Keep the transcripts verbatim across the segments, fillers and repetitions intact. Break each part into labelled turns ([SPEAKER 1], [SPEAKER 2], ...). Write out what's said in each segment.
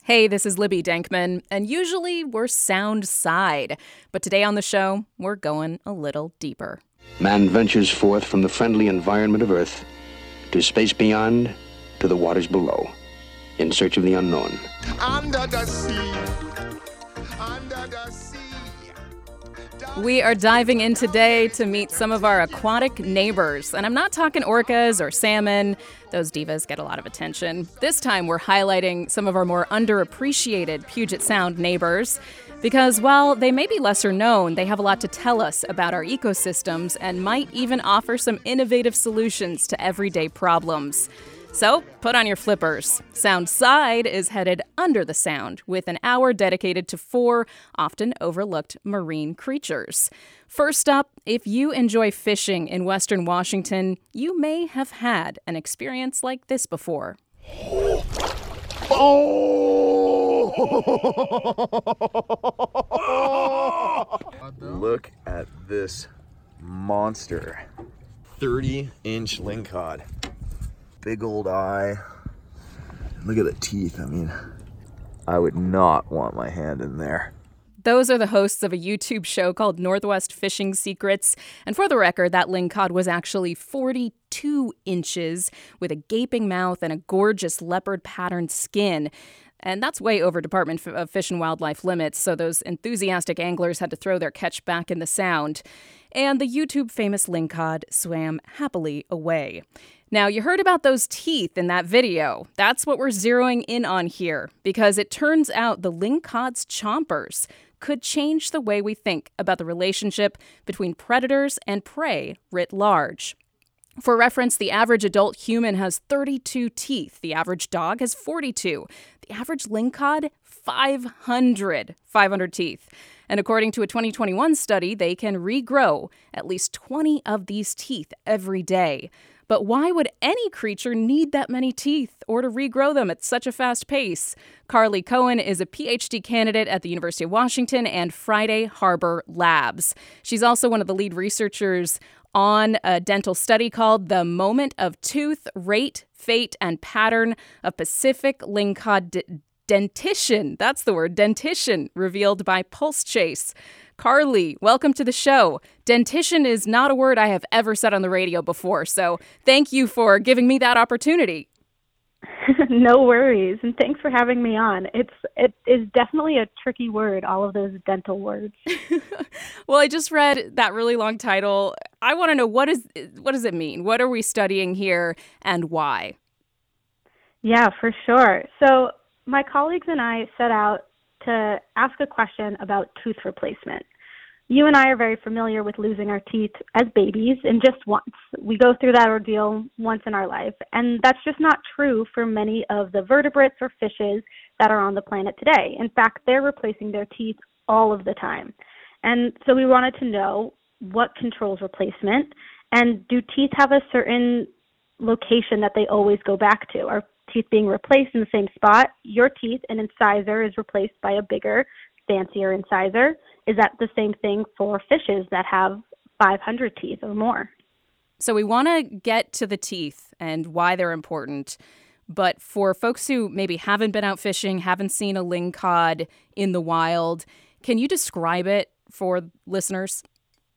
[SPEAKER 1] Hey, this is Libby Denkman, and usually we're sound side, but today on the show, we're going a little deeper.
[SPEAKER 2] Man ventures forth from the friendly environment of Earth to space beyond, to the waters below, in search of the unknown.
[SPEAKER 3] Under the sea, under the sea.
[SPEAKER 1] We are diving in today to meet some of our aquatic neighbors, and I'm not talking orcas or salmon. Those divas get a lot of attention. This time we're highlighting some of our more underappreciated Puget Sound neighbors, because while they may be lesser known, they have a lot to tell us about our ecosystems and might even offer some innovative solutions to everyday problems. So, put on your flippers. Sound Side is headed under the sound, with an hour dedicated to four often overlooked marine creatures. First up, if you enjoy fishing in Western Washington, you may have had an experience like this before.
[SPEAKER 4] Look at this monster. thirty inch lingcod. Big old eye. Look at the teeth. I mean, I would not want my hand in there.
[SPEAKER 1] Those are the hosts of a YouTube show called Northwest Fishing Secrets. And for the record, that lingcod was actually forty-two inches with a gaping mouth and a gorgeous leopard-patterned skin. And that's way over Department of Fish and Wildlife limits, so those enthusiastic anglers had to throw their catch back in the sound. And the YouTube-famous lingcod swam happily away. Now, you heard about those teeth in that video. That's what we're zeroing in on here, because it turns out the lingcod's chompers could change the way we think about the relationship between predators and prey writ large. For reference, the average adult human has thirty-two teeth. The average dog has forty-two. The average lingcod, five hundred. five hundred teeth. And according to a twenty twenty-one study, they can regrow at least twenty of these teeth every day. But why would any creature need that many teeth or to regrow them at such a fast pace? Carly Cohen is a P H D candidate at the University of Washington and Friday Harbor Labs. She's also one of the lead researchers on a dental study called The Moment of Tooth, Rate, Fate, and Pattern of Pacific Lingcod D- Dentition. That's the word, dentition, revealed by Pulse Chase. Carly, welcome to the show. Dentition is not a word I have ever said on the radio before, so thank you for giving me that opportunity.
[SPEAKER 5] No worries, and thanks for having me on. It's it is definitely a tricky word, all of those dental words.
[SPEAKER 1] Well, I just read that really long title. I want to know, what is what does it mean? What are we studying here and why?
[SPEAKER 5] Yeah, for sure. So my colleagues and I set out to ask a question about tooth replacement. You and I are very familiar with losing our teeth as babies, and just once. We go through that ordeal once in our life, and that's just not true for many of the vertebrates or fishes that are on the planet today. In fact, they're replacing their teeth all of the time. And so we wanted to know what controls replacement, and do teeth have a certain location that they always go back to? Are teeth being replaced in the same spot? Your teeth, an incisor, is replaced by a bigger, fancier incisor. Is that the same thing for fishes that have five hundred teeth or more?
[SPEAKER 1] So we want to get to the teeth and why they're important. But for folks who maybe haven't been out fishing, haven't seen a lingcod in the wild, can you describe it for listeners?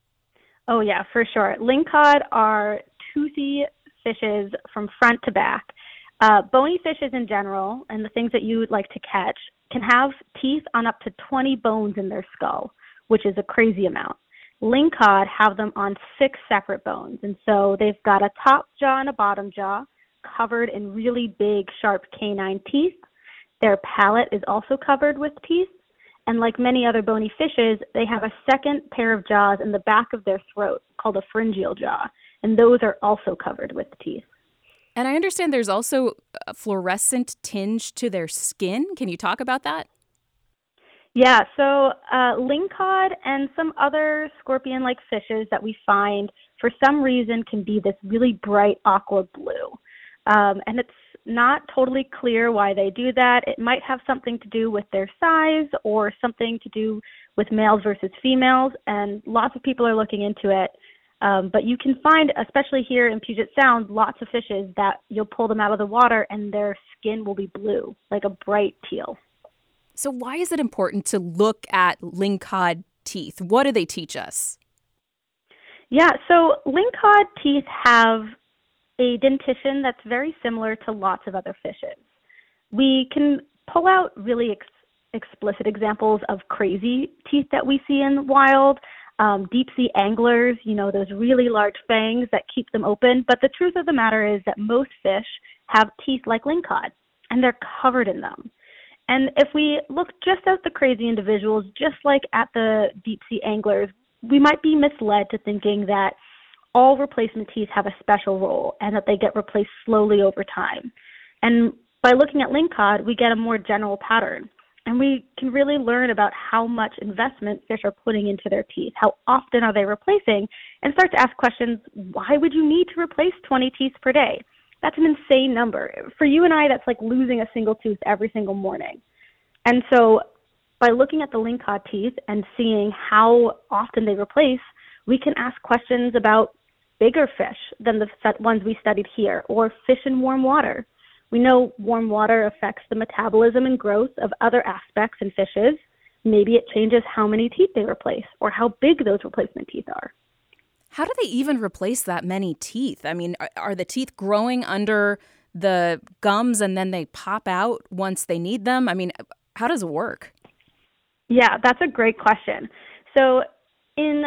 [SPEAKER 5] Oh, yeah, for sure. Lingcod are toothy fishes from front to back. Uh, bony fishes in general, and the things that you would like to catch, can have teeth on up to twenty bones in their skull, which is a crazy amount. Lingcod have them on six separate bones, and so they've got a top jaw and a bottom jaw covered in really big, sharp canine teeth. Their palate is also covered with teeth, and like many other bony fishes, they have a second pair of jaws in the back of their throat called a pharyngeal jaw, and those are also covered with teeth.
[SPEAKER 1] And I understand there's also a fluorescent tinge to their skin. Can you talk about that?
[SPEAKER 5] Yeah, so uh, lingcod and some other scorpion-like fishes that we find, for some reason, can be this really bright aqua blue. Um, and it's not totally clear why they do that. It might have something to do with their size or something to do with males versus females, and lots of people are looking into it. Um, but you can find, especially here in Puget Sound, lots of fishes that you'll pull them out of the water and their skin will be blue, like a bright teal.
[SPEAKER 1] So why is it important to look at lingcod teeth? What do they teach us?
[SPEAKER 5] Yeah, so lingcod teeth have a dentition that's very similar to lots of other fishes. We can pull out really ex- explicit examples of crazy teeth that we see in the wild. Um, deep sea anglers, you know, those really large fangs that keep them open. But the truth of the matter is that most fish have teeth like lingcod, and they're covered in them. And if we look just at the crazy individuals, just like at the deep sea anglers, we might be misled to thinking that all replacement teeth have a special role and that they get replaced slowly over time. And by looking at lingcod, we get a more general pattern. And we can really learn about how much investment fish are putting into their teeth, how often are they replacing, and start to ask questions, why would you need to replace twenty teeth per day? That's an insane number. For you and I, that's like losing a single tooth every single morning. And so by looking at the lingcod teeth and seeing how often they replace, we can ask questions about bigger fish than the ones we studied here, or fish in warm water. We know warm water affects the metabolism and growth of other aspects in fishes. Maybe it changes how many teeth they replace or how big those replacement teeth are.
[SPEAKER 1] How do they even replace that many teeth? I mean, are, are the teeth growing under the gums and then they pop out once they need them? I mean, how does it work?
[SPEAKER 5] Yeah, that's a great question. So in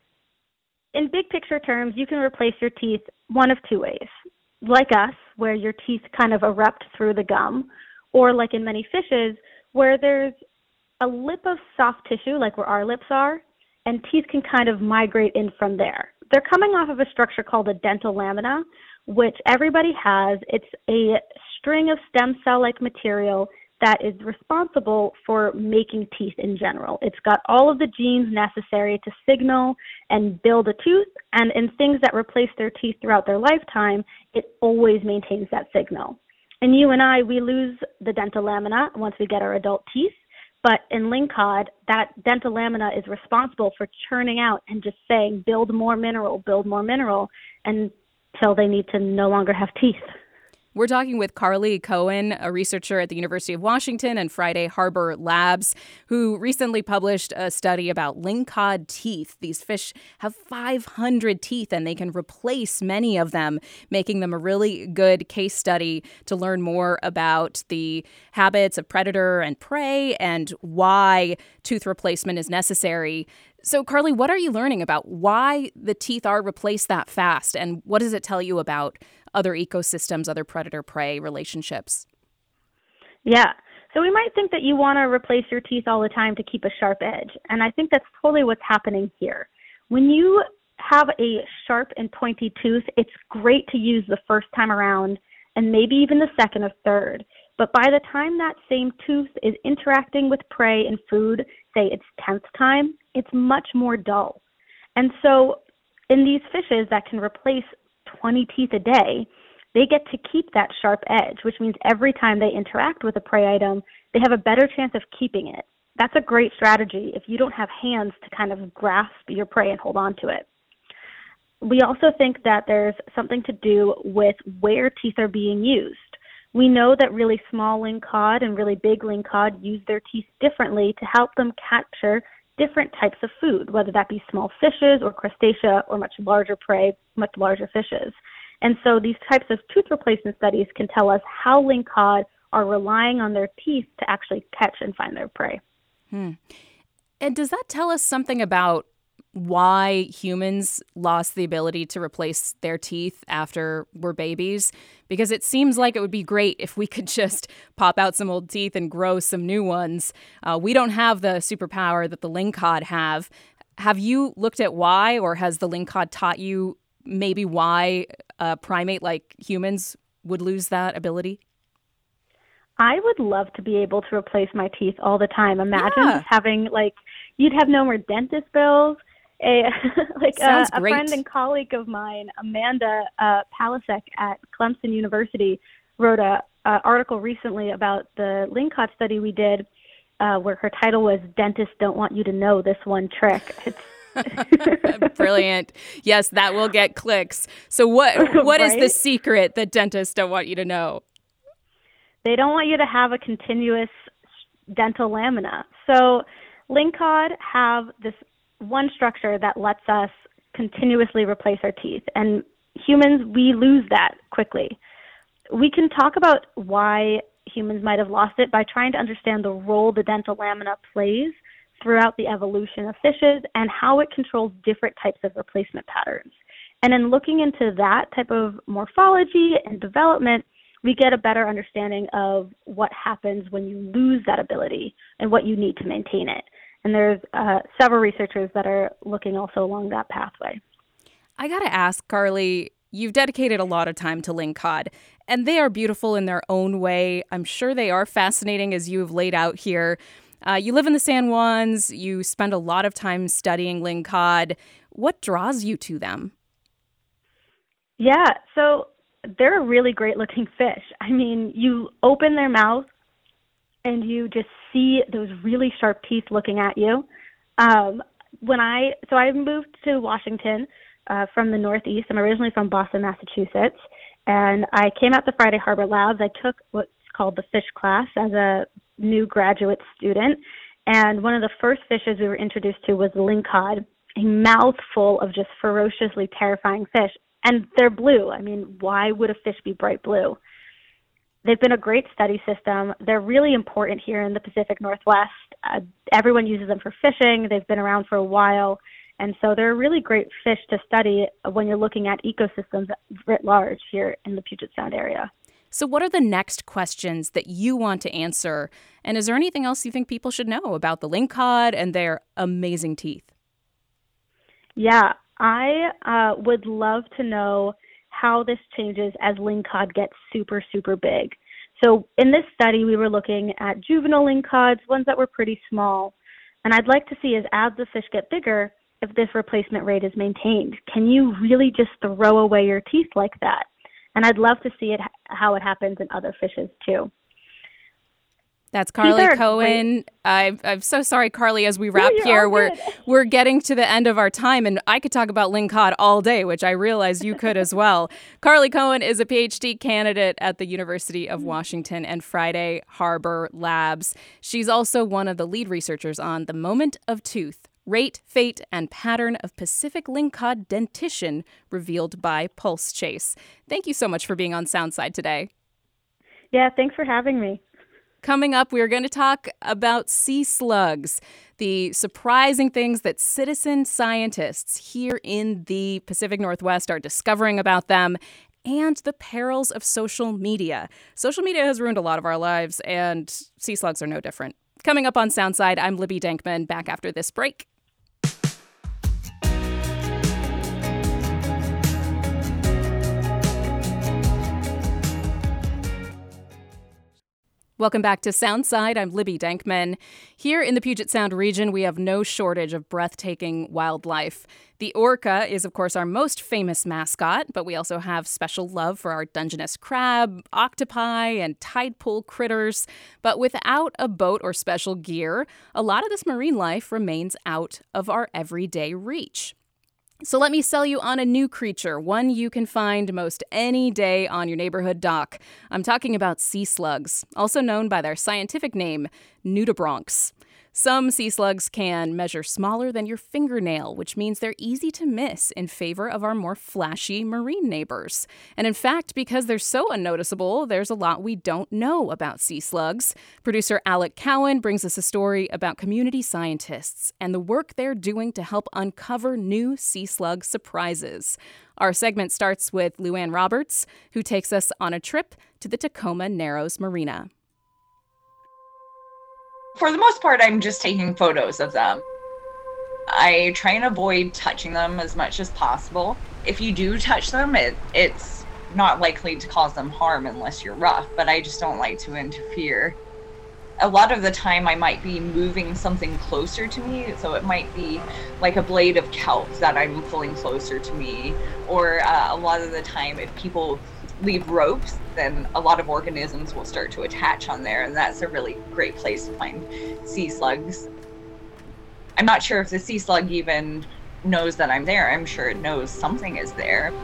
[SPEAKER 5] in big picture terms, you can replace your teeth one of two ways. Like us, where your teeth kind of erupt through the gum, or like in many fishes, where there's a lip of soft tissue, like where our lips are, and teeth can kind of migrate in from there. They're coming off of a structure called a dental lamina, which everybody has. It's a string of stem cell-like material that is responsible for making teeth in general. It's got all of the genes necessary to signal and build a tooth, and in things that replace their teeth throughout their lifetime, it always maintains that signal. And you and I, we lose the dental lamina once we get our adult teeth, but in lingcod, that dental lamina is responsible for churning out and just saying, build more mineral, build more mineral, until they need to no longer have teeth.
[SPEAKER 1] We're talking with Carly Cohen, a researcher at the University of Washington and Friday Harbor Labs, who recently published a study about lingcod teeth. These fish have five hundred teeth, and they can replace many of them, making them a really good case study to learn more about the habits of predator and prey and why tooth replacement is necessary. So, Carly, what are you learning about why the teeth are replaced that fast, and what does it tell you about other ecosystems, other predator-prey relationships?
[SPEAKER 5] Yeah. So we might think that you want to replace your teeth all the time to keep a sharp edge. And I think that's totally what's happening here. When you have a sharp and pointy tooth, it's great to use the first time around and maybe even the second or third. But by the time that same tooth is interacting with prey and food, say its tenth time, it's much more dull. And so in these fishes that can replace twenty teeth a day, they get to keep that sharp edge, which means every time they interact with a prey item, they have a better chance of keeping it. That's a great strategy if you don't have hands to kind of grasp your prey and hold on to it. We also think that there's something to do with where teeth are being used. We know that really small lingcod and really big lingcod use their teeth differently to help them capture different types of food, whether that be small fishes or crustacea or much larger prey, much larger fishes. And so these types of tooth replacement studies can tell us how lingcod are relying on their teeth to actually catch and find their prey.
[SPEAKER 1] Hmm. And does that tell us something about why humans lost the ability to replace their teeth after we're babies? Because it seems like it would be great if we could just pop out some old teeth and grow some new ones. Uh, we don't have the superpower that the lingcod have. Have you looked at why, or has the lingcod taught you maybe why a primate like humans would lose that ability?
[SPEAKER 5] I would love to be able to replace my teeth all the time. Imagine
[SPEAKER 1] Yeah.
[SPEAKER 5] just having, like, you'd have no more dentist bills. A like a, a friend and colleague of mine, Amanda uh, Palasek at Clemson University, wrote a, a article recently about the lingcod study we did, uh, where her title was "Dentists Don't Want You to Know This One Trick." It's
[SPEAKER 1] Brilliant. Yes, that will get clicks. So what what is
[SPEAKER 5] Right?
[SPEAKER 1] the secret that dentists don't want you to know?
[SPEAKER 5] They don't want you to have a continuous dental lamina. So lingcod have this one structure that lets us continuously replace our teeth, and humans, we lose that quickly. We can talk about why humans might have lost it by trying to understand the role the dental lamina plays throughout the evolution of fishes and how it controls different types of replacement patterns. And in looking into that type of morphology and development, we get a better understanding of what happens when you lose that ability and what you need to maintain it. And there's uh, several researchers that are looking also along that pathway.
[SPEAKER 1] I gotta ask, Carly, you've dedicated a lot of time to lingcod, and they are beautiful in their own way. I'm sure they are fascinating as you have laid out here. Uh, you live in the San Juans. You spend a lot of time studying lingcod. What draws you to them?
[SPEAKER 5] Yeah, so they're a really great looking fish. I mean, you open their mouth and you just see those really sharp teeth looking at you. Um, when I, so I moved to Washington uh, from the Northeast. I'm originally from Boston, Massachusetts. And I came out to Friday Harbor Labs. I took what's called the fish class as a new graduate student. And one of the first fishes we were introduced to was the lingcod, a mouthful of just ferociously terrifying fish. And they're blue. I mean, why would a fish be bright blue? They've been a great study system. They're really important here in the Pacific Northwest. Uh, everyone uses them for fishing. They've been around for a while. And so they're a really great fish to study when you're looking at ecosystems writ large here in the Puget Sound area.
[SPEAKER 1] So what are the next questions that you want to answer? And is there anything else you think people should know about the lingcod and their amazing teeth?
[SPEAKER 5] Yeah, I uh, would love to know how this changes as lingcod gets super, super big. So in this study, we were looking at juvenile lingcods, ones that were pretty small. And I'd like to see is as the fish get bigger, if this replacement rate is maintained. Can you really just throw away your teeth like that? And I'd love to see it how it happens in other fishes too.
[SPEAKER 1] That's Carly Cohen. I, I'm so sorry, Carly, as we wrap no, here, we're good. we're getting to the end of our time, and I could talk about lingcod all day, which I realize you could as well. Carly Cohen is a P H D candidate at the University of Washington and Friday Harbor Labs. She's also one of the lead researchers on The Moment of Tooth, Rate, Fate, and Pattern of Pacific Lingcod Dentition revealed by Pulse Chase. Thank you so much for being on Soundside today.
[SPEAKER 5] Yeah, thanks for having me.
[SPEAKER 1] Coming up, we're going to talk about sea slugs, the surprising things that citizen scientists here in the Pacific Northwest are discovering about them, and the perils of social media. Social media has ruined a lot of our lives, and sea slugs are no different. Coming up on Soundside, I'm Libby Dankman, back after this break. Welcome back to Soundside. I'm Libby Dankman. Here in the Puget Sound region, we have no shortage of breathtaking wildlife. The orca is, of course, our most famous mascot, but we also have special love for our Dungeness crab, octopi, and tide pool critters. But without a boat or special gear, a lot of this marine life remains out of our everyday reach. So let me sell you on a new creature, one you can find most any day on your neighborhood dock. I'm talking about sea slugs, also known by their scientific name, nudibranchs. Some sea slugs can measure smaller than your fingernail, which means they're easy to miss in favor of our more flashy marine neighbors. And in fact, because they're so unnoticeable, there's a lot we don't know about sea slugs. Producer Alec Cowan brings us a story about community scientists and the work they're doing to help uncover new sea slug surprises. Our segment starts with Luann Roberts, who takes us on a trip to the Tacoma Narrows Marina.
[SPEAKER 6] For the most part, I'm just taking photos of them. I try and avoid touching them as much as possible. If you do touch them, it, it's not likely to cause them harm unless you're rough, but I just don't like to interfere. A lot of the time I might be moving something closer to me, so it might be like a blade of kelp that I'm pulling closer to me, or uh, a lot of the time if people leave ropes, then a lot of organisms will start to attach on there, and that's a really great place to find sea slugs. I'm not sure if the sea slug even knows that I'm there. I'm sure it knows something is there.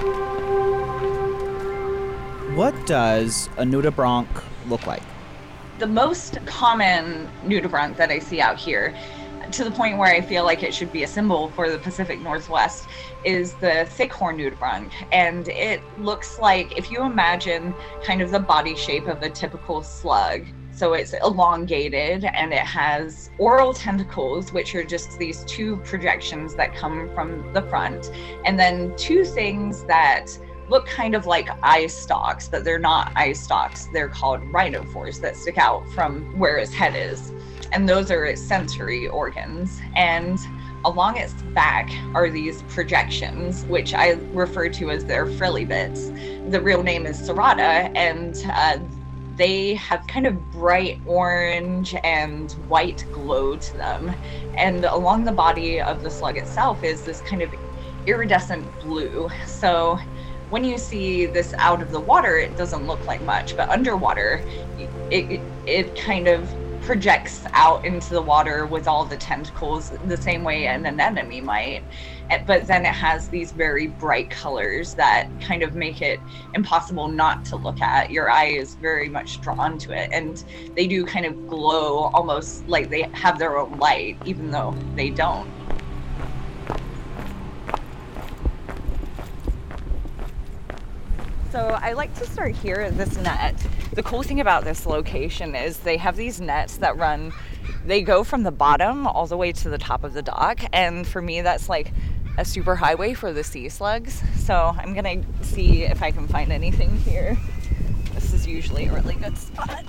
[SPEAKER 7] What does a nudibranch look like?
[SPEAKER 6] The most common nudibranch that I see out here, to the point where I feel like it should be a symbol for the Pacific Northwest, is the thick-horn nudibranch. And it looks like, if you imagine kind of the body shape of a typical slug, so it's elongated and it has oral tentacles, which are just these two projections that come from the front, and then two things that look kind of like eye stalks, but they're not eye stalks. They're called rhinophores that stick out from where its head is. And those are its sensory organs. And along its back are these projections, which I refer to as their frilly bits. The real name is serrata, and uh, they have kind of bright orange and white glow to them. And along the body of the slug itself is this kind of iridescent blue. So when you see this out of the water, it doesn't look like much, but underwater, it, it, it kind of projects out into the water with all the tentacles the same way an anemone might. But then it has these very bright colors that kind of make it impossible not to look at. Your eye is very much drawn to it, and they do kind of glow almost like they have their own light, even though they don't. So I like to start here at this net. The cool thing about this location is they have these nets that run, they go from the bottom all the way to the top of the dock. And for me, that's like a super highway for the sea slugs. So I'm gonna see if I can find anything here. This is usually a really good spot.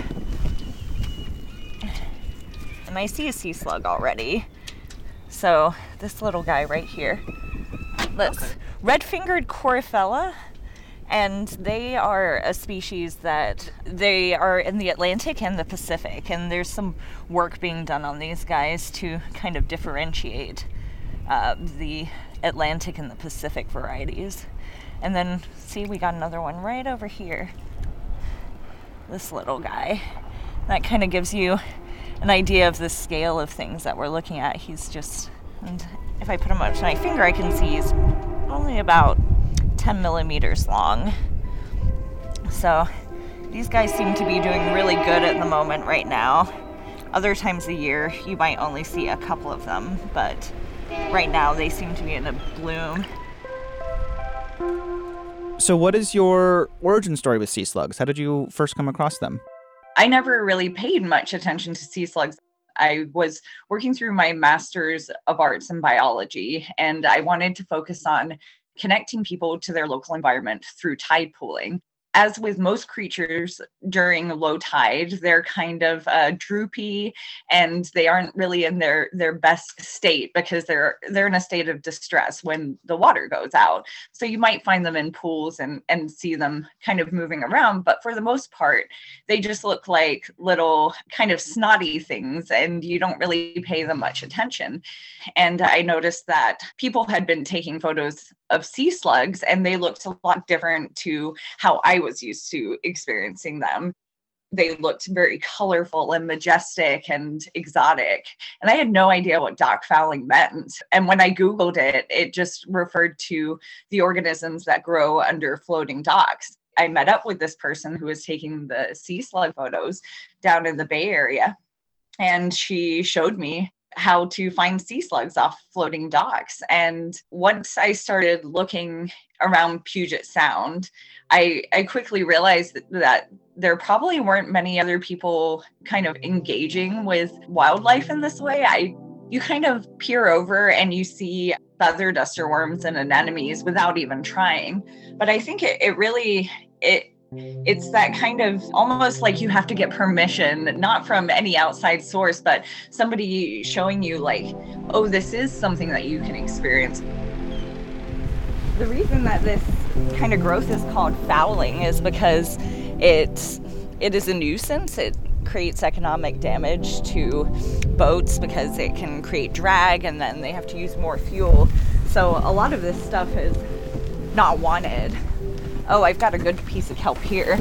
[SPEAKER 6] And I see a sea slug already. So this little guy right here, let's, okay. Red-fingered Coryphella. And they are a species that they are in the Atlantic and the Pacific, and there's some work being done on these guys to kind of differentiate uh, the Atlantic and the Pacific varieties. And then see, we got another one right over here, this little guy. That kind of gives you an idea of the scale of things that we're looking at. He's just, and if I put him up to my finger, I can see he's only about ten millimeters long. So these guys seem to be doing really good at the moment right now. Other times of year you might only see a couple of them, but right now they seem to be in a bloom.
[SPEAKER 7] So what is your origin story with sea slugs? How did you first come across them?
[SPEAKER 6] I never really paid much attention to sea slugs. I was working through my Master's of Arts in Biology, and I wanted to focus on connecting people to their local environment through tide pooling. As with most creatures during low tide, they're kind of uh, droopy, and they aren't really in their, their best state because they're they're in a state of distress when the water goes out. So you might find them in pools and, and see them kind of moving around, but for the most part, they just look like little kind of snotty things, and you don't really pay them much attention. And I noticed that people had been taking photos of sea slugs, and they looked a lot different to how I was used to experiencing them. They looked very colorful and majestic and exotic. And I had no idea what dock fouling meant. And when I Googled it, it just referred to the organisms that grow under floating docks. I met up with this person who was taking the sea slug photos down in the Bay Area, and she showed me how to find sea slugs off floating docks. And once I started looking around Puget Sound, I, I quickly realized that, that there probably weren't many other people kind of engaging with wildlife in this way. I you kind of peer over and you see feather duster worms and anemones without even trying. But I think it, it really, it It's that kind of almost like you have to get permission, not from any outside source, but somebody showing you like, oh, this is something that you can experience. The reason that this kind of growth is called fouling is because it, it is a nuisance. It creates economic damage to boats because it can create drag, and then they have to use more fuel. So a lot of this stuff is not wanted. Oh, I've got a good piece of kelp here.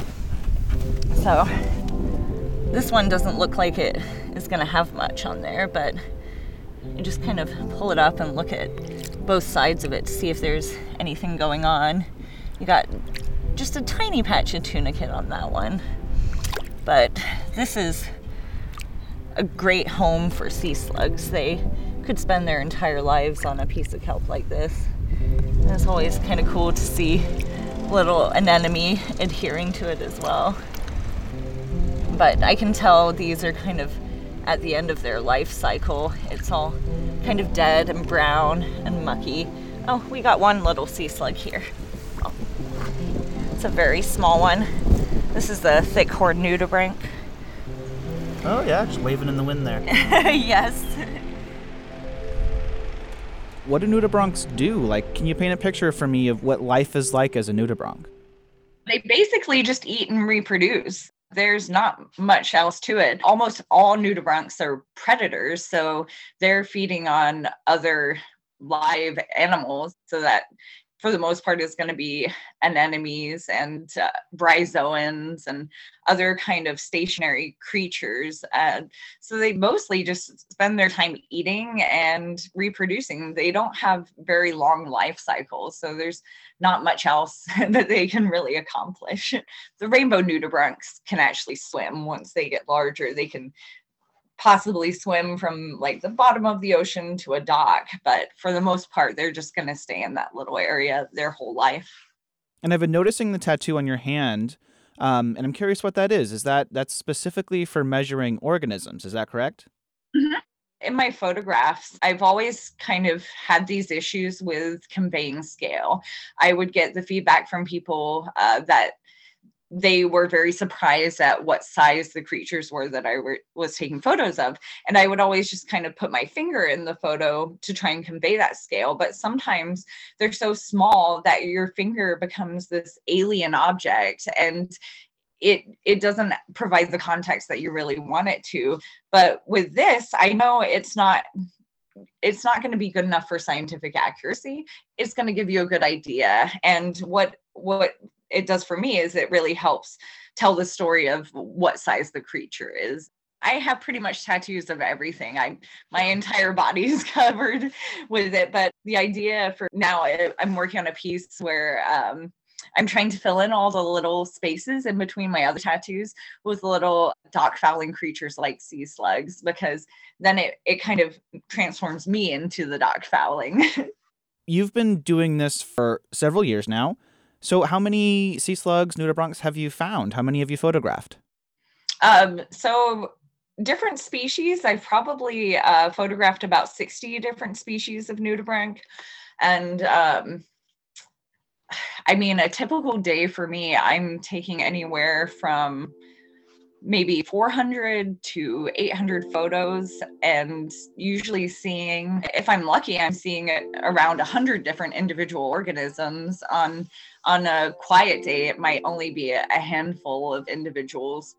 [SPEAKER 6] So this one doesn't look like it is going to have much on there, but you just kind of pull it up and look at both sides of it to see if there's anything going on. You got just a tiny patch of tunicate on that one.
[SPEAKER 8] But this is a great home for sea slugs. They could spend their entire lives on a piece of kelp like this. And it's always kind of cool to see little anemone adhering to it as well. But I can tell these are kind of at the end of their life cycle. It's all kind of dead and brown and mucky. Oh, we got one little sea slug here. Oh. It's a very small one. This is the thick-horned nudibranch.
[SPEAKER 7] Oh yeah, just waving in the wind there.
[SPEAKER 8] Yes.
[SPEAKER 7] What do nudibranchs do? Like, can you paint a picture for me of what life is like as a nudibranch?
[SPEAKER 6] They basically just eat and reproduce. There's not much else to it. Almost all nudibranchs are predators, so they're feeding on other live animals, so that for the most part is going to be anemones and uh, bryozoans and other kind of stationary creatures. Uh, so they mostly just spend their time eating and reproducing. They don't have very long life cycles, so there's not much else that they can really accomplish. The rainbow nudibranchs can actually swim. Once they get larger, they can possibly swim from like the bottom of the ocean to a dock, but for the most part they're just going to stay in that little area their whole life.
[SPEAKER 7] And I've been noticing the tattoo on your hand, um, and I'm curious what that is. Is that that's specifically for measuring organisms? Is that correct?
[SPEAKER 6] Mm-hmm. In my photographs, I've always kind of had these issues with conveying scale. I would get the feedback from people uh, that they were very surprised at what size the creatures were that I were, was taking photos of. And I would always just kind of put my finger in the photo to try and convey that scale. But sometimes they're so small that your finger becomes this alien object, and it it doesn't provide the context that you really want it to. But with this, I know it's not it's not going to be good enough for scientific accuracy. It's going to give you a good idea. And what what it does for me is it really helps tell the story of what size the creature is. I have pretty much tattoos of everything. I my entire body is covered with it. But the idea for now, I, I'm working on a piece where um, I'm trying to fill in all the little spaces in between my other tattoos with little dock fouling creatures like sea slugs, because then it, it kind of transforms me into the dock fouling.
[SPEAKER 7] You've been doing this for several years now. So how many sea slugs, nudibranchs have you found? How many have you photographed?
[SPEAKER 6] Um, so different species, I've probably uh, photographed about sixty different species of nudibranch. And um, I mean, a typical day for me, I'm taking anywhere from maybe four hundred to eight hundred photos, and usually seeing, if I'm lucky, I'm seeing around one hundred different individual organisms. On on a quiet day, it might only be a handful of individuals.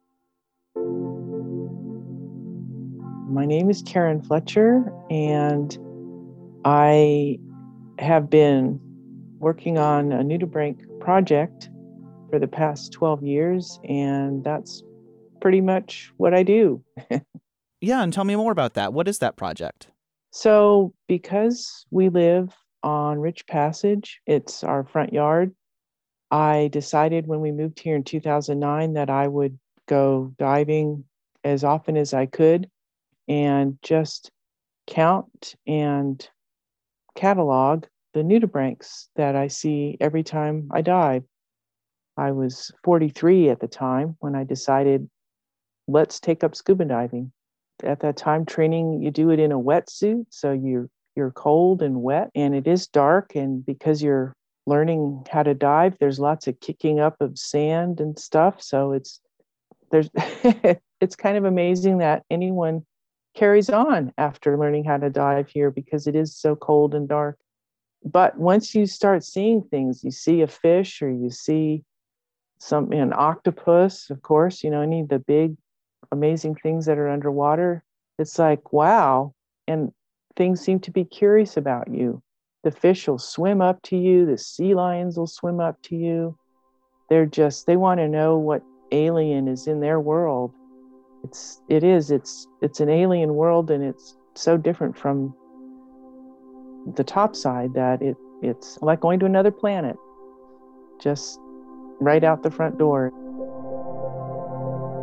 [SPEAKER 9] My name is Karen Fletcher, and I have been working on a nudibranch project for the past twelve years, and that's pretty much what I do.
[SPEAKER 7] Yeah, and tell me more about that. What is that project?
[SPEAKER 9] So because we live on Rich Passage, it's our front yard, I decided when we moved here in two thousand nine that I would go diving as often as I could and just count and catalog the nudibranchs that I see every time I dive. I was forty-three at the time when I decided, let's take up scuba diving. At that time, training, you do it in a wetsuit, so you're you're cold and wet, and it is dark. And because you're learning how to dive, there's lots of kicking up of sand and stuff. So it's there's it's kind of amazing that anyone carries on after learning how to dive here, because it is so cold and dark. But once you start seeing things, you see a fish or you see some an octopus, of course, you know, any of the big amazing things that are underwater, it's like, wow. And things seem to be curious about you. The fish will swim up to you, the sea lions will swim up to you. They're just, they want to know what alien is in their world. It's it is it's it's an alien world, and it's so different from the top side that it it's like going to another planet, just right out the front door.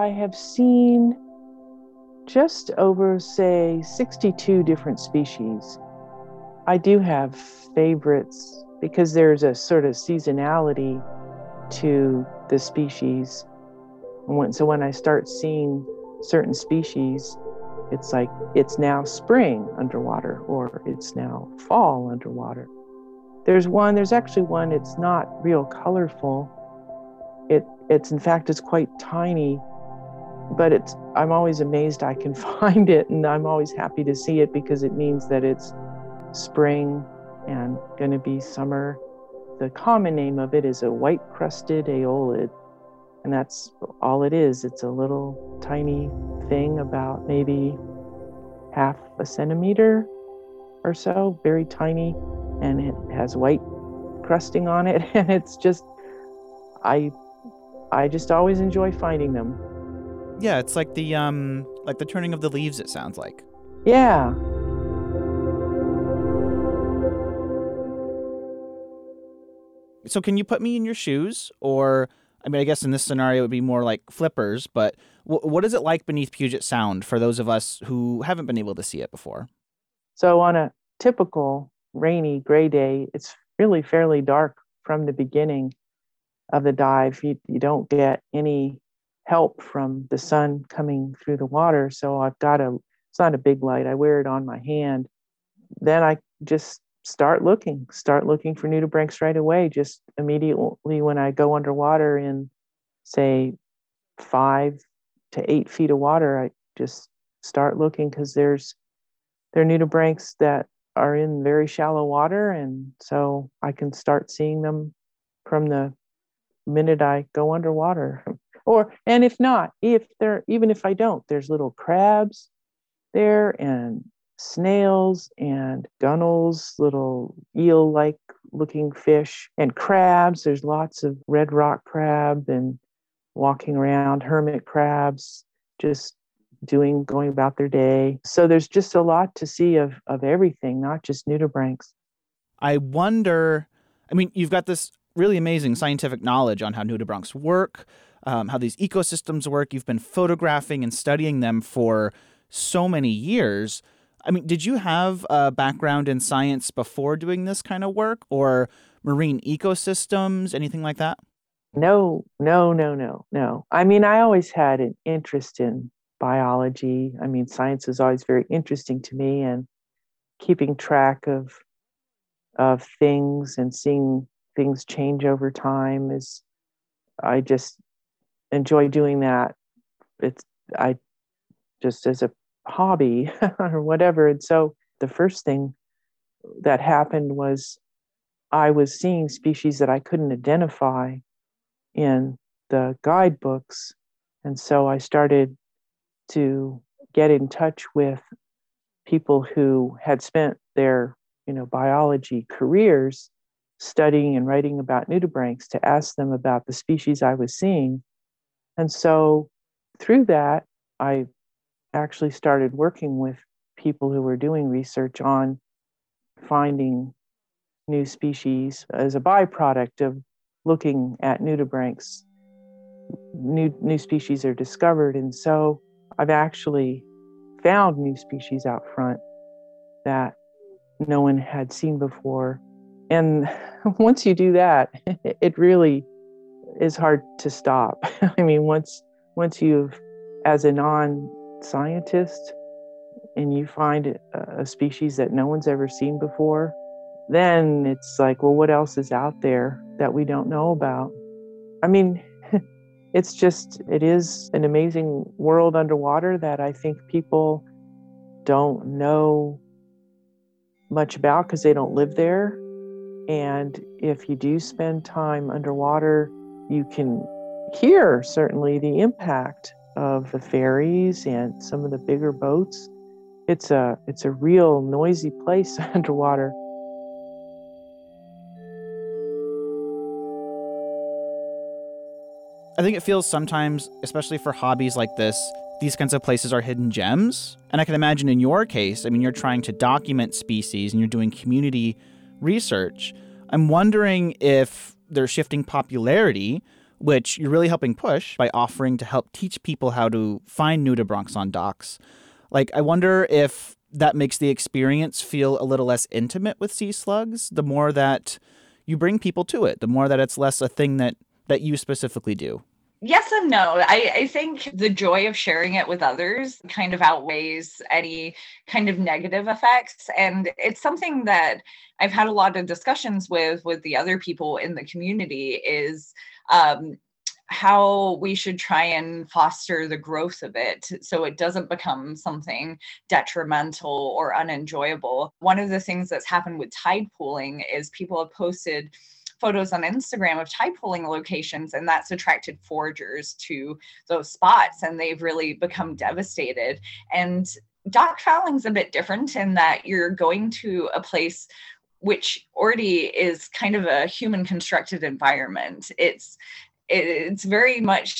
[SPEAKER 9] I have seen just over, say, sixty-two different species. I do have favorites because there's a sort of seasonality to the species. And when, so when I start seeing certain species, it's like it's now spring underwater or it's now fall underwater. There's one, there's actually one, it's not real colorful. It, it's, in fact, it's quite tiny, but it's, I'm always amazed I can find it, and I'm always happy to see it because it means that it's spring and going to be summer. The common name of it is a white-crested aeolid, and that's all it is. It's a little tiny thing about maybe half a centimeter or so, very tiny, and it has white crusting on it, and it's just, I, I just always enjoy finding them.
[SPEAKER 7] Yeah, it's like the um, like the turning of the leaves, it sounds like.
[SPEAKER 9] Yeah.
[SPEAKER 7] So can you put me in your shoes? Or, I mean, I guess in this scenario it would be more like flippers, but w- what is it like beneath Puget Sound for those of us who haven't been able to see it before?
[SPEAKER 9] So on a typical rainy, gray day, it's really fairly dark from the beginning of the dive. You, you don't get any help from the sun coming through the water. So I've got a, it's not a big light. I wear it on my hand. Then I just start looking, start looking for nudibranchs right away. Just immediately when I go underwater in, say, five to eight feet of water, I just start looking because there's, there are nudibranchs that are in very shallow water. And so I can start seeing them from the minute I go underwater. Or, and if not, if there, even if I don't, there's little crabs there and snails and gunnels, little eel-like looking fish, and crabs. There's lots of red rock crab and walking around, hermit crabs, just doing, going about their day. So there's just a lot to see of, of everything, not just nudibranchs.
[SPEAKER 7] I wonder, I mean, you've got this really amazing scientific knowledge on how nudibranchs work, um, how these ecosystems work. You've been photographing and studying them for so many years. I mean, did you have a background in science before doing this kind of work, or marine ecosystems, anything like that?
[SPEAKER 9] No, no, no, no, no. I mean, I always had an interest in biology. I mean, science was always very interesting to me, and keeping track of of things and seeing things change over time is, I just enjoy doing that. It's, I just as a hobby or whatever. And so the first thing that happened was I was seeing species that I couldn't identify in the guidebooks. And so I started to get in touch with people who had spent their, you know, biology careers studying and writing about nudibranchs, to ask them about the species I was seeing. And so through that, I actually started working with people who were doing research on finding new species as a byproduct of looking at nudibranchs. New, new species are discovered. And so I've actually found new species out front that no one had seen before. And once you do that, it really is hard to stop. I mean, once once you've, as a non-scientist, and you find a, a species that no one's ever seen before, then it's like, well, what else is out there that we don't know about? I mean, it's just, it is an amazing world underwater that I think people don't know much about because they don't live there. And if you do spend time underwater, you can hear certainly the impact of the ferries and some of the bigger boats. It's a it's a real noisy place underwater.
[SPEAKER 7] I think it feels sometimes, especially for hobbies like this, these kinds of places are hidden gems. And I can imagine in your case, I mean, you're trying to document species and you're doing community research. I'm wondering if their shifting popularity which you're really helping push by offering to help teach people how to find nudibranchs on docks. Like, I wonder if that makes the experience feel a little less intimate with sea slugs, the more that you bring people to it, the more that it's less a thing that, that you specifically do.
[SPEAKER 6] Yes and no. I, I think the joy of sharing it with others kind of outweighs any kind of negative effects. And it's something that I've had a lot of discussions with, with the other people in the community is um, how we should try and foster the growth of it so it doesn't become something detrimental or unenjoyable. One of the things that's happened with tide pooling is people have posted photos on Instagram of tide pooling locations, and that's attracted foragers to those spots, and they've really become devastated. And dock fouling is a bit different in that you're going to a place which already is kind of a human constructed environment. It's it's very much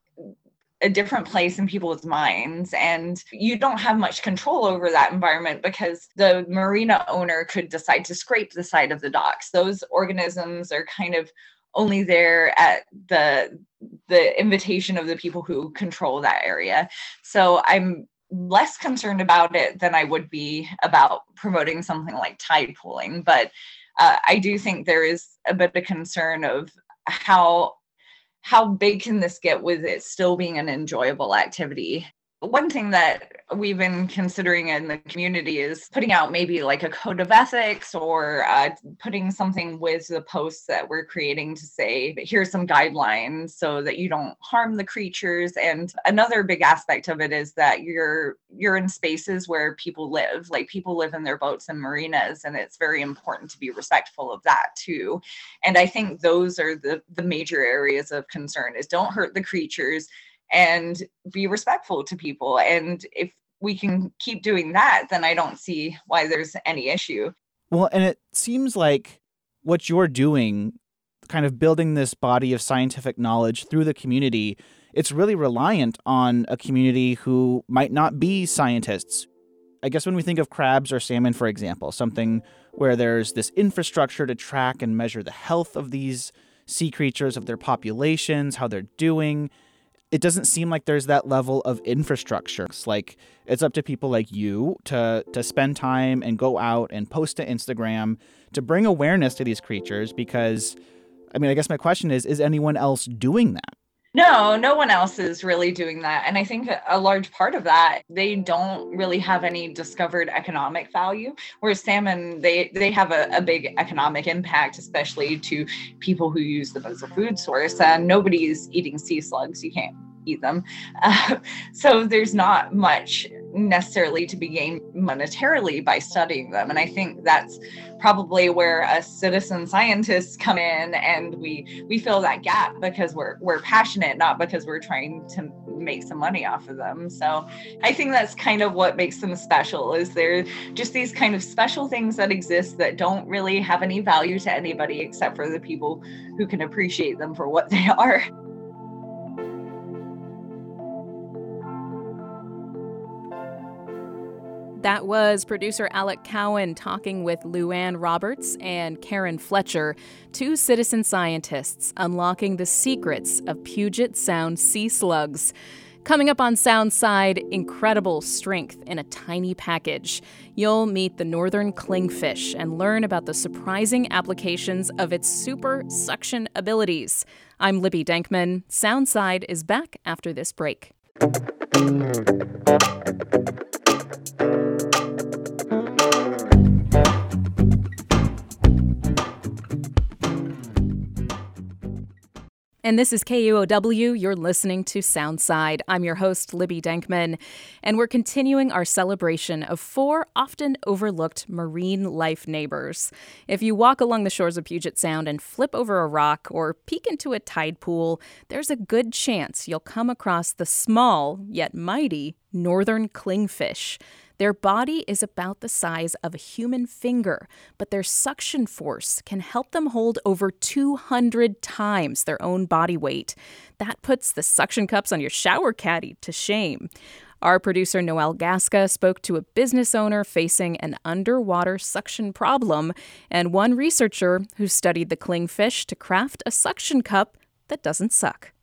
[SPEAKER 6] a different place in people's minds, and you don't have much control over that environment because the marina owner could decide to scrape the side of the docks. Those organisms are kind of only there at the the invitation of the people who control that area. So I'm less concerned about it than I would be about promoting something like tide pooling, but uh, I do think there is a bit of concern of how how big can this get with it still being an enjoyable activity. One thing that we've been considering in the community is putting out maybe like a code of ethics or uh, putting something with the posts that we're creating to say, here's some guidelines so that you don't harm the creatures. And another big aspect of it is that you're you're in spaces where people live, like people live in their boats and marinas, and it's very important to be respectful of that too. And I think those are the, the major areas of concern is don't hurt the creatures and be respectful to people. And if we can keep doing that, then I don't see why there's any issue.
[SPEAKER 7] Well, and it seems like what you're doing, kind of building this body of scientific knowledge through the community, it's really reliant on a community who might not be scientists. I guess when we think of crabs or salmon, for example, something where there's this infrastructure to track and measure the health of these sea creatures, of their populations, how they're doing, it doesn't seem like there's that level of infrastructure. It's like it's up to people like you to to spend time and go out and post to Instagram to bring awareness to these creatures because, I mean, I guess my question is, is anyone else doing that?
[SPEAKER 6] No, no one else is really doing that. And I think a large part of that, they don't really have any discovered economic value, whereas salmon, they, they have a, a big economic impact, especially to people who use them as a food source. And nobody's eating sea slugs. You can't eat them. Uh, so there's not much necessarily to be gained monetarily by studying them. And I think that's probably where us citizen scientists come in, and we we fill that gap because we're we're passionate, not because we're trying to make some money off of them. So I think that's kind of what makes them special, is they're just these kind of special things that exist that don't really have any value to anybody except for the people who can appreciate them for what they are.
[SPEAKER 1] That was producer Alec Cowan talking with Luann Roberts and Karen Fletcher, two citizen scientists unlocking the secrets of Puget Sound sea slugs. Coming up on Soundside, incredible strength in a tiny package. You'll meet the northern clingfish and learn about the surprising applications of its super suction abilities. I'm Libby Denkman. Soundside is back after this break. And this is K U O W. You're listening to Soundside. I'm your host, Libby Denkman, and we're continuing our celebration of four often overlooked marine life neighbors. If you walk along the shores of Puget Sound and flip over a rock or peek into a tide pool, there's a good chance you'll come across the small, yet mighty, northern clingfish. Their body is about the size of a human finger, but their suction force can help them hold over two hundred times their own body weight. That puts the suction cups on your shower caddy to shame. Our producer Noelle Gasca spoke to a business owner facing an underwater suction problem and one researcher who studied the clingfish to craft a suction cup that doesn't suck.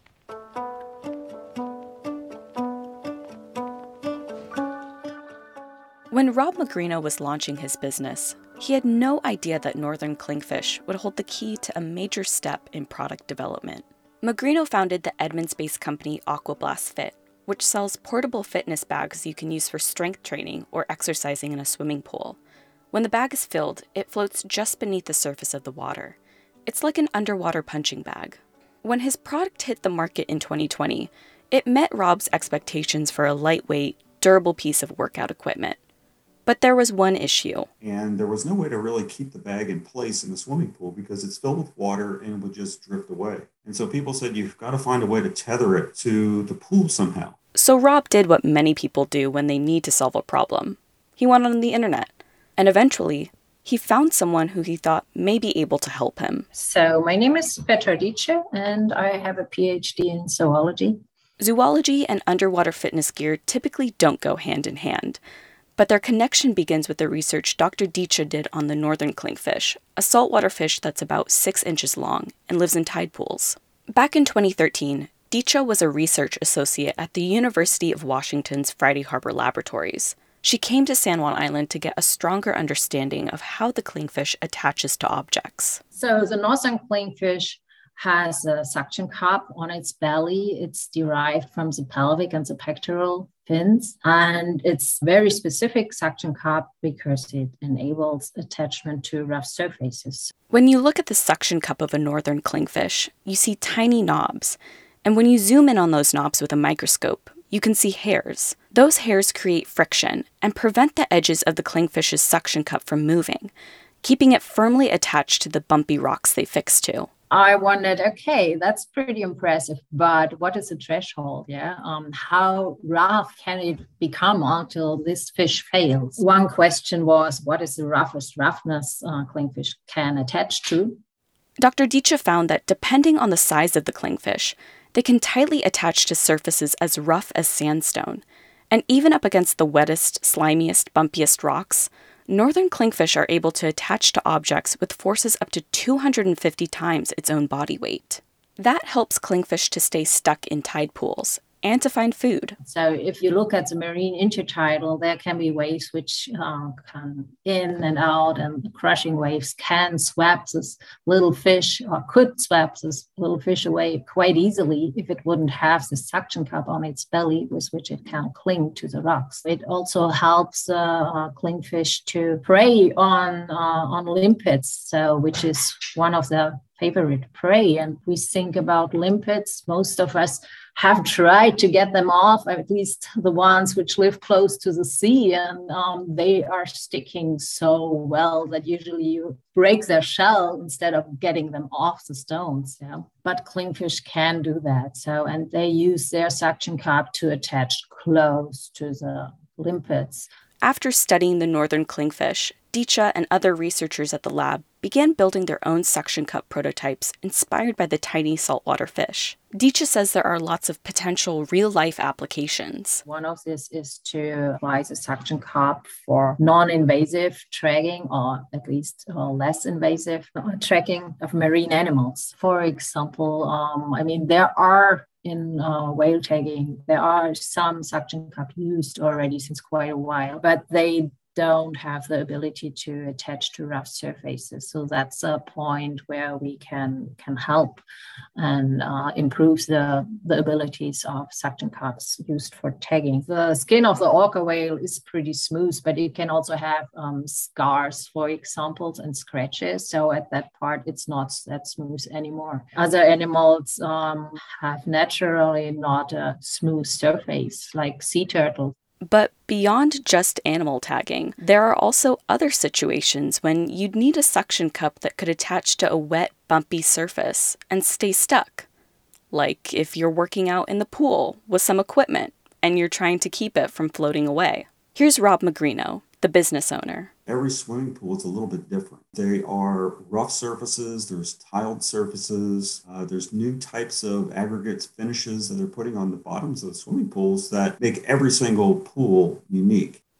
[SPEAKER 1] When Rob Magrino was launching his business, he had no idea that northern clingfish would hold the key to a major step in product development. Magrino founded the Edmonds-based company Aquablast Fit, which sells portable fitness bags you can use for strength training or exercising in a swimming pool. When the bag is filled, it floats just beneath the surface of the water. It's like an underwater punching bag. When his product hit the market in twenty twenty, it met Rob's expectations for a lightweight, durable piece of workout equipment. But there was one issue.
[SPEAKER 10] And there was no way to really keep the bag in place in the swimming pool because it's filled with water and it would just drift away. And so people said, you've got to find a way to tether it to the pool somehow.
[SPEAKER 1] So Rob did what many people do when they need to solve a problem. He went on the internet. And eventually, he found someone who he thought may be able to help him.
[SPEAKER 11] So my name is Petra Dice, and I have a P H D in zoology.
[SPEAKER 1] Zoology and underwater fitness gear typically don't go hand in hand. But their connection begins with the research Doctor Dice did on the northern clingfish, a saltwater fish that's about six inches long and lives in tide pools. Back in twenty thirteen, Dice was a research associate at the University of Washington's Friday Harbor Laboratories. She came to San Juan Island to get a stronger understanding of how the clingfish attaches to objects.
[SPEAKER 11] So the northern clingfish has a suction cup on its belly. It's derived from the pelvic and the pectoral fins. And it's very specific suction cup because it enables attachment to rough surfaces.
[SPEAKER 1] When you look at the suction cup of a northern clingfish, you see tiny knobs. And when you zoom in on those knobs with a microscope, you can see hairs. Those hairs create friction and prevent the edges of the clingfish's suction cup from moving, keeping it firmly attached to the bumpy rocks they fix to.
[SPEAKER 11] I wondered, okay, that's pretty impressive, but what is the threshold? Yeah, um, how rough can it become until this fish fails? One question was, what is the roughest roughness uh, clingfish can attach to?
[SPEAKER 1] Doctor Dice found that depending on the size of the clingfish, they can tightly attach to surfaces as rough as sandstone, and even up against the wettest, slimiest, bumpiest rocks, northern clingfish are able to attach to objects with forces up to two hundred fifty times its own body weight. That helps clingfish to stay stuck in tide pools and to find food.
[SPEAKER 11] So if you look at the marine intertidal, there can be waves which uh, come in and out, and the crushing waves can swap this little fish, or could swap this little fish away quite easily if it wouldn't have the suction cup on its belly with which it can cling to the rocks. It also helps uh, uh, clingfish to prey on, uh, on limpets, so which is one of the favorite prey. And we think about limpets, most of us have tried to get them off, at least the ones which live close to the sea, and um, they are sticking so well that usually you break their shell instead of getting them off the stones. Yeah, but clingfish can do that. So, and they use their suction cup to attach close to the limpets.
[SPEAKER 1] After studying the northern clingfish, Dice and other researchers at the lab began building their own suction cup prototypes inspired by the tiny saltwater fish. Dice says there are lots of potential real-life applications.
[SPEAKER 11] One of this is to apply the suction cup for non-invasive tracking, or at least uh, less invasive uh, tracking of marine animals. For example, um, I mean, there are in uh, whale tagging, there are some suction cup used already since quite a while, but they don't have the ability to attach to rough surfaces. So that's a point where we can can help and uh, improve the, the abilities of suction cups used for tagging. The skin of the orca whale is pretty smooth, but it can also have um, scars, for example, and scratches. So at that part, it's not that smooth anymore. Other animals um, have naturally not a smooth surface, like sea turtles.
[SPEAKER 1] But beyond just animal tagging, there are also other situations when you'd need a suction cup that could attach to a wet, bumpy surface and stay stuck. Like if you're working out in the pool with some equipment and you're trying to keep it from floating away. Here's Rob Magrino, the business owner.
[SPEAKER 10] Every swimming pool is a little bit different. They are rough surfaces, there's tiled surfaces, uh, there's new types of aggregates finishes that they're putting on the bottoms of the swimming pools that make every single pool unique.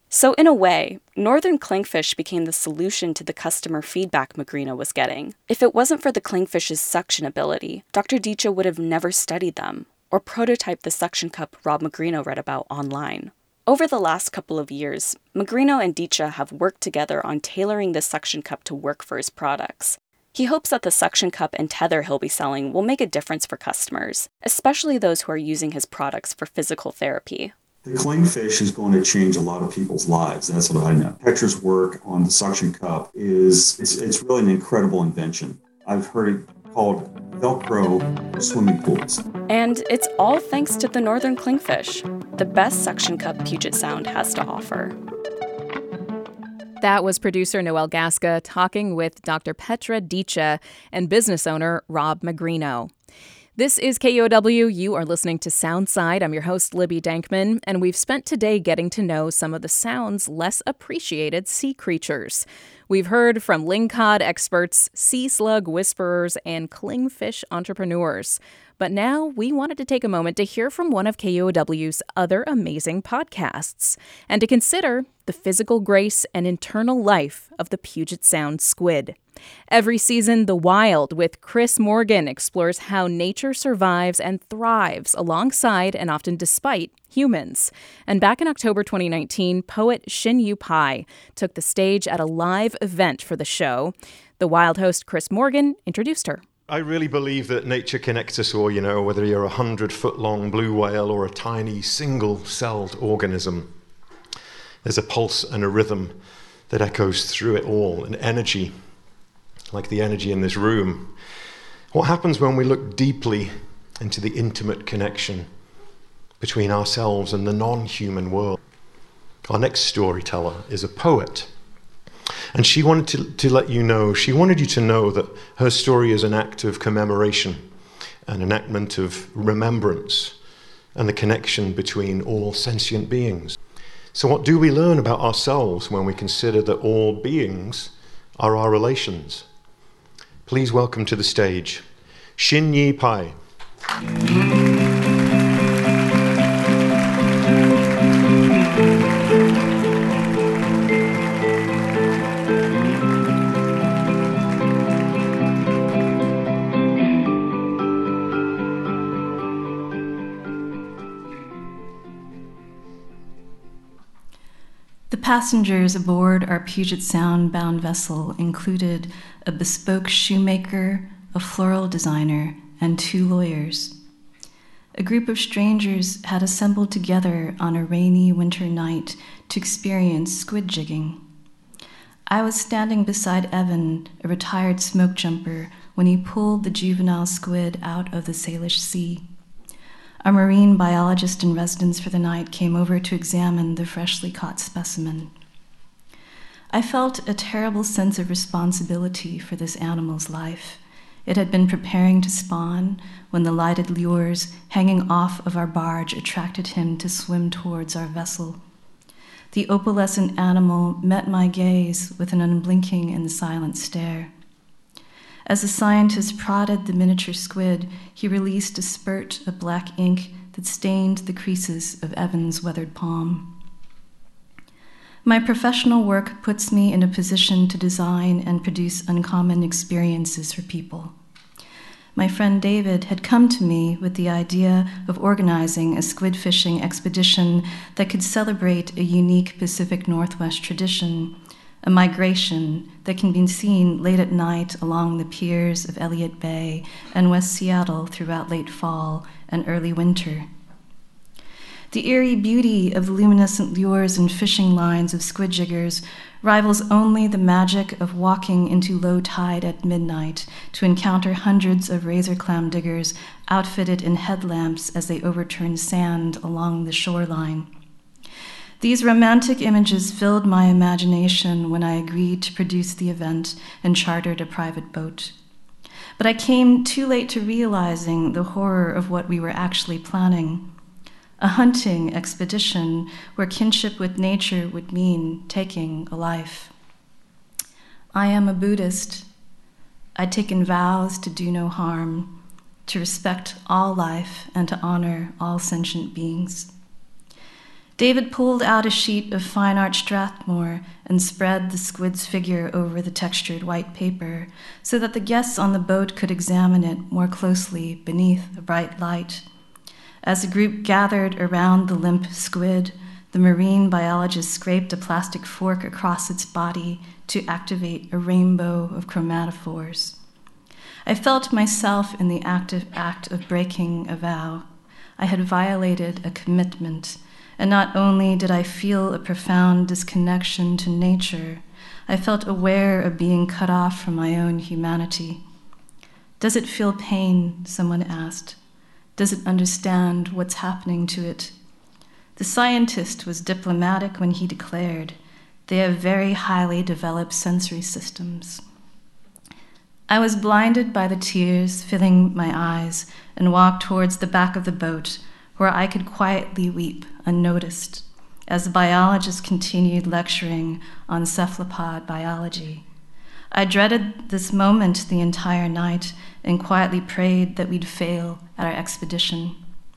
[SPEAKER 1] So in a way, northern clingfish became the solution to the customer feedback Magrino was getting. If it wasn't for the clingfish's suction ability, Doctor Dicha would have never studied them, or prototyped the suction cup Rob Magrino read about online. Over the last couple of years, Magrino and Dicha have worked together on tailoring the suction cup to work for his products. He hopes that the suction cup and tether he'll be selling will make a difference for customers, especially those who are using his products for physical therapy.
[SPEAKER 10] The clingfish is going to change a lot of people's lives. That's what I know. Petra's work on the suction cup is, it's, it's really an incredible invention. I've heard it called Velcro for swimming pools.
[SPEAKER 1] And it's all thanks to the northern clingfish, the best suction cup Puget Sound has to offer. That was producer Noelle Gasca talking with Doctor Petra Dicha and business owner Rob Magrino. This is K U O W. You are listening to Soundside. I'm your host, Libby Dankman, and we've spent today getting to know some of the sound's less appreciated sea creatures. We've heard from lingcod experts, sea slug whisperers, and clingfish entrepreneurs. But now we wanted to take a moment to hear from one of K U O W's other amazing podcasts and to consider the physical grace and internal life of the Puget Sound squid. Every season, The Wild with Chris Morgan explores how nature survives and thrives alongside and often despite humans. And back in October twenty nineteen, poet Xin-Yu Pai took the stage at a live event for the show. The Wild host Chris Morgan introduced her.
[SPEAKER 12] I really believe that nature connects us all, you know, whether you're a hundred-foot-long blue whale or a tiny single-celled organism. There's a pulse and a rhythm that echoes through it all, an energy, like the energy in this room. What happens when we look deeply into the intimate connection between ourselves and the non-human world? Our next storyteller is a poet. And she wanted to, to let you know, she wanted you to know that her story is an act of commemoration, an enactment of remembrance, and the connection between all sentient beings. So what do we learn about ourselves when we consider that all beings are our relations? Please welcome to the stage, Xin-Yu Pai.
[SPEAKER 13] The passengers aboard our Puget Sound-bound vessel included a bespoke shoemaker, a floral designer, and two lawyers. A group of strangers had assembled together on a rainy winter night to experience squid jigging. I was standing beside Evan, a retired smoke jumper, when he pulled the juvenile squid out of the Salish Sea. Our marine biologist in residence for the night came over to examine the freshly caught specimen. I felt a terrible sense of responsibility for this animal's life. It had been preparing to spawn when the lighted lures hanging off of our barge attracted him to swim towards our vessel. The opalescent animal met my gaze with an unblinking and silent stare. As the scientist prodded the miniature squid, he released a spurt of black ink that stained the creases of Evan's weathered palm. My professional work puts me in a position to design and produce uncommon experiences for people. My friend David had come to me with the idea of organizing a squid fishing expedition that could celebrate a unique Pacific Northwest tradition, a migration that can be seen late at night along the piers of Elliott Bay and West Seattle throughout late fall and early winter. The eerie beauty of the luminescent lures and fishing lines of squid jiggers rivals only the magic of walking into low tide at midnight to encounter hundreds of razor clam diggers outfitted in headlamps as they overturn sand along the shoreline. These romantic images filled my imagination when I agreed to produce the event and chartered a private boat. But I came too late to realizing the horror of what we were actually planning. A hunting expedition where kinship with nature would mean taking a life. I am a Buddhist. I'd taken vows to do no harm, to respect all life and to honor all sentient beings. David pulled out a sheet of fine art Strathmore and spread the squid's figure over the textured white paper so that the guests on the boat could examine it more closely beneath a bright light. As the group gathered around the limp squid, the marine biologist scraped a plastic fork across its body to activate a rainbow of chromatophores. I felt myself in the active act of breaking a vow. I had violated a commitment, and not only did I feel a profound disconnection to nature, I felt aware of being cut off from my own humanity. Does it feel pain? Someone asked. Does it understand what's happening to it? The scientist was diplomatic when he declared, they have very highly developed sensory systems. I was blinded by the tears filling my eyes and walked towards the back of the boat where I could quietly weep unnoticed as the biologist continued lecturing on cephalopod biology. I dreaded this moment the entire night and quietly prayed that we'd fail at our expedition.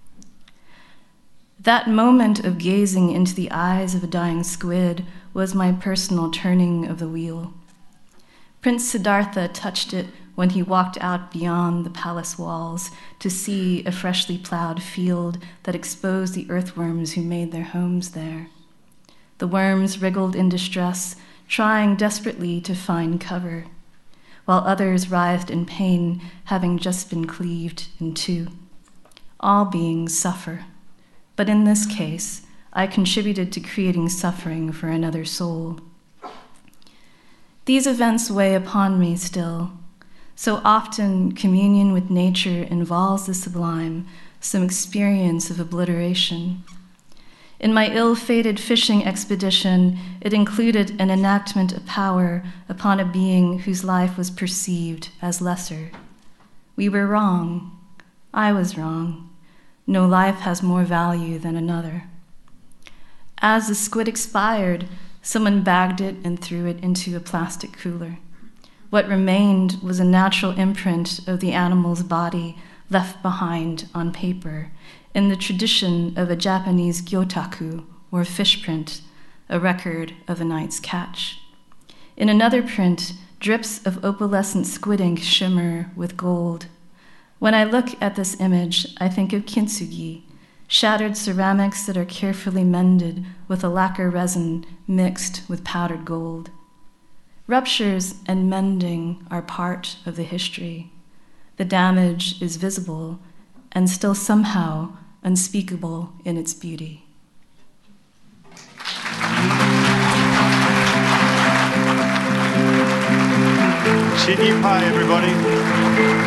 [SPEAKER 13] That moment of gazing into the eyes of a dying squid was my personal turning of the wheel. Prince Siddhartha touched it when he walked out beyond the palace walls to see a freshly plowed field that exposed the earthworms who made their homes there. The worms wriggled in distress, trying desperately to find cover, while others writhed in pain, having just been cleaved in two. All beings suffer, but in this case, I contributed to creating suffering for another soul. These events weigh upon me still. So often, communion with nature involves the sublime, some experience of obliteration. In my ill-fated fishing expedition, it included an enactment of power upon a being whose life was perceived as lesser. We were wrong. I was wrong. No life has more value than another. As the squid expired, someone bagged it and threw it into a plastic cooler. What remained was a natural imprint of the animal's body left behind on paper in the tradition of a Japanese gyotaku, or fish print, a record of a night's catch. In another print, drips of opalescent squid ink shimmer with gold. When I look at this image, I think of kintsugi, shattered ceramics that are carefully mended with a lacquer resin mixed with powdered gold. Ruptures and mending are part of the history. The damage is visible and still somehow unspeakable in its beauty.
[SPEAKER 14] Shinyi Pai, everybody.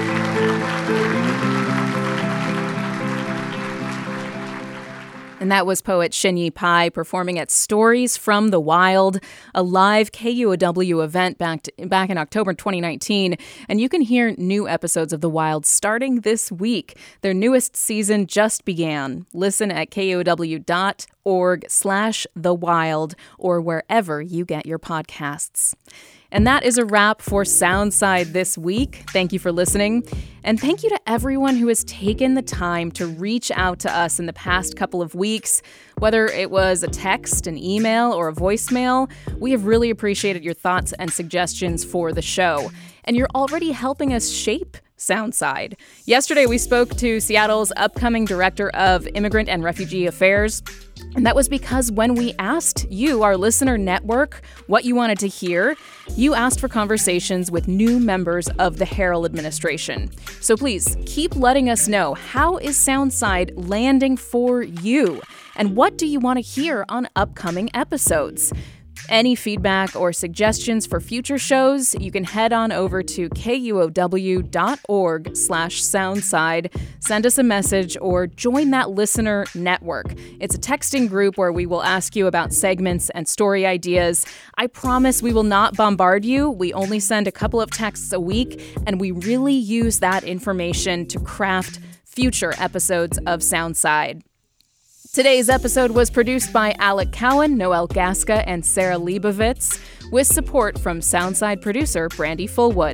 [SPEAKER 1] And that was poet Shinyi Pai performing at Stories from the Wild, a live K U O W event back, to, back in October twenty nineteen. And you can hear new episodes of The Wild starting this week. Their newest season just began. Listen at kow.org slash The Wild or wherever you get your podcasts. And that is a wrap for Soundside this week. Thank you for listening. And thank you to everyone who has taken the time to reach out to us in the past couple of weeks. Whether it was a text, an email, or a voicemail, we have really appreciated your thoughts and suggestions for the show. And you're already helping us shape Soundside. Yesterday, we spoke to Seattle's upcoming Director of Immigrant and Refugee Affairs. And that was because when we asked you, our listener network, what you wanted to hear, you asked for conversations with new members of the Harrell administration. So please keep letting us know, how is Soundside landing for you? And what do you want to hear on upcoming episodes? Any feedback or suggestions for future shows, you can head on over to kow.org slash soundside, send us a message, or join that listener network. It's a texting group where we will ask you about segments and story ideas. I promise we will not bombard you. We only send a couple of texts a week, and we really use that information to craft future episodes of Soundside. Today's episode was produced by Alec Cowan, Noel Gasca, and Sarah Leibovitz, with support from Soundside producer Brandy Fullwood.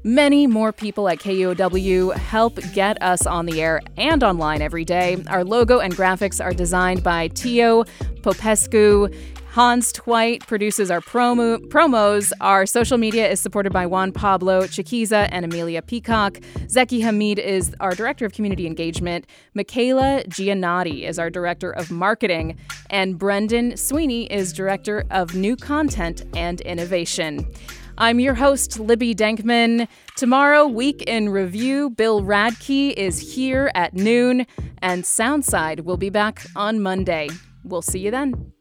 [SPEAKER 1] Many more people at K U O W help get us on the air and online every day. Our logo and graphics are designed by Tio Popescu. Hans Twite produces our promo, promos. Our social media is supported by Juan Pablo Chiquiza and Amelia Peacock. Zeki Hamid is our Director of Community Engagement. Michaela Giannotti is our Director of Marketing. And Brendan Sweeney is Director of New Content and Innovation. I'm your host, Libby Denkman. Tomorrow, Week in Review, Bill Radke is here at noon, and Soundside will be back on Monday. We'll see you then.